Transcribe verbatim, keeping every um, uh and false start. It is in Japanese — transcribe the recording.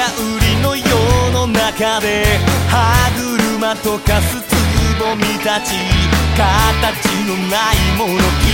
売りの世の中で歯車とかすつぼみたち、形のないもの